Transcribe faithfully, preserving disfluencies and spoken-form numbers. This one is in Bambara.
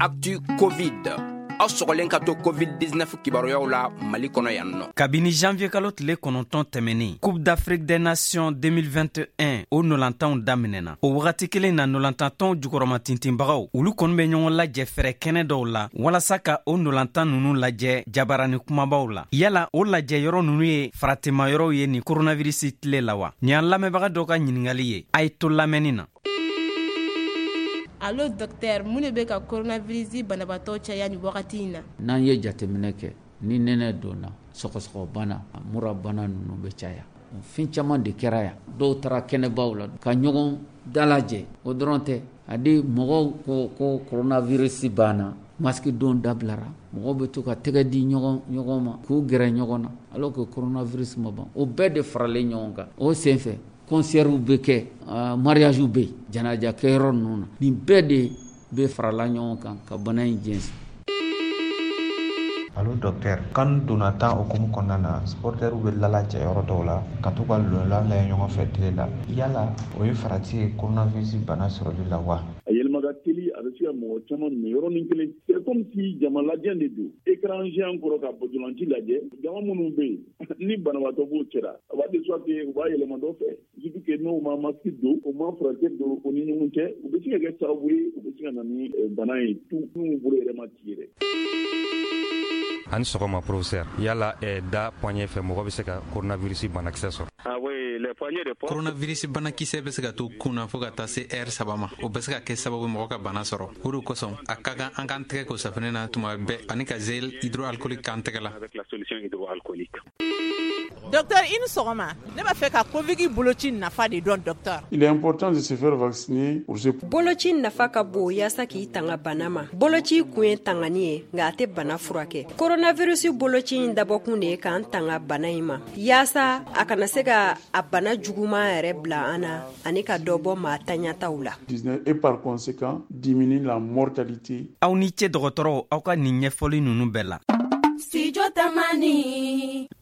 Actu Covid. aw sogolen ka to covid dix-neuf kibaruyaw la Mali kɔnɔ yan nɔ. Kabini janvier kalo tile kɔnɔntɔn tɛmɛnen Coupe d'Afrique des Nations deux mille vingt et un o nolantanw daminɛna. O wagati kelen na nolantantɔnw jukɔrɔma tintinbagaw olu kɔni bɛ ɲɔgɔn lajɛ fɛrɛ kɛnɛ dɔw la walasa ka o nolantan nunu lajɛ jabarani kumabaw la. Yala o lajɛ yɔrɔ nunu ye faratema yɔrɔw ye ni coronavirus tile la wa? Ni an lamɛnbaga dɔw ka ɲiningali ye. A ye to lamɛnni na. Allo docteur, mun de bɛ ka coronavirus banabatɔ caya ni wagati in na? N'an ye jateminɛ kɛ ni nɛnɛ donna sɔgɔsɔgɔbana murabana ninnu bɛ caya. Fɛn caman de kɛra yan. Dɔw taara kɛnɛbaw la ka ɲɔgɔn dalajɛ o dɔrɔn tɛ a di mɔgɔw ko ko coronavirus banna masque don dablara mɔgɔw bɛ to ka tɛgɛ di ɲɔgɔn ɲɔgɔn ma k'u gɛrɛ ɲɔgɔn na alors que coronavirus ma ban o bɛɛ de faralen ɲɔgɔn kan o senfɛ concert bɛ kɛ uh, mariage bɛ yen janaja kɛyɔrɔ ninnu na nin bɛɛ de bɛ farala ɲɔgɔn kan ka bana in jɛnsi. Allo docteur, kan donna tan okumu kɔnɔna na supporter bɛ lalajɛ yɔrɔ dɔw la ka to ka lɔla layɛ ɲɔgɔn fɛ tile la yala o ye farati ye coronavirus bana sɔrɔli la wa? A yɛlɛma ka teli a bɛ se ka mɔgɔ caman minɛ yɔrɔnin kelen. C'est comme si jama lajɛ de don. Écran géant kɔrɔ ka bɔdolanci lajɛ jama minnu bɛ yen ni banabaatɔ b'o cɛla a b'a de soit que u b'a yɛlɛma dɔ fɛ surtout que n'u ma masque don u ma furakɛ don u ni ɲɔgɔn cɛ u bɛ se ka kɛ sababu ye u bɛ se ka na ni bana ye tout n'u bolo yɛrɛ ma ci yɛrɛ. Ani sɔgɔma professeur yala eh, da poignée fɛ mɔgɔ bɛ se ka coronavirus banakisɛ sɔrɔ. Ah oui, les poignées de porte. Coronavirus banakisɛ bɛ se ka to kunna fo ka taa se heure saba ma. O bɛ se ka kɛ sababu mɔgɔ ka bana sɔrɔ. O de kosɔn a ka kan an k'an tɛgɛ ko safinɛ na tuma bɛɛ ani ka gel hydroalcoolique k'an tɛgɛ la. Avec la solution hydroalcoolique. Docteur, i ni sɔgɔma. Ne b'a fɛ ka Covid boloci nafa de dɔn docteur. Il est important de se faire vacciner pour ce. Boloci nafa ka bon yaasa k'i tanga bana ma. Boloci kun ye tangani ye nka a tɛ bana furakɛ. Coronavirus boloci in dabɔkun de ye k'an tanga bana in ma. Yaasa a kana se ka a bana juguman yɛrɛ bila an na ani ka dɔ bɔ maa taɲataw la. Et par conséquent diminuer la mortalité. Aw ni ce dɔgɔtɔrɔw aw ka nin ɲɛfɔli ninnu bɛɛ la. Studio Tamani.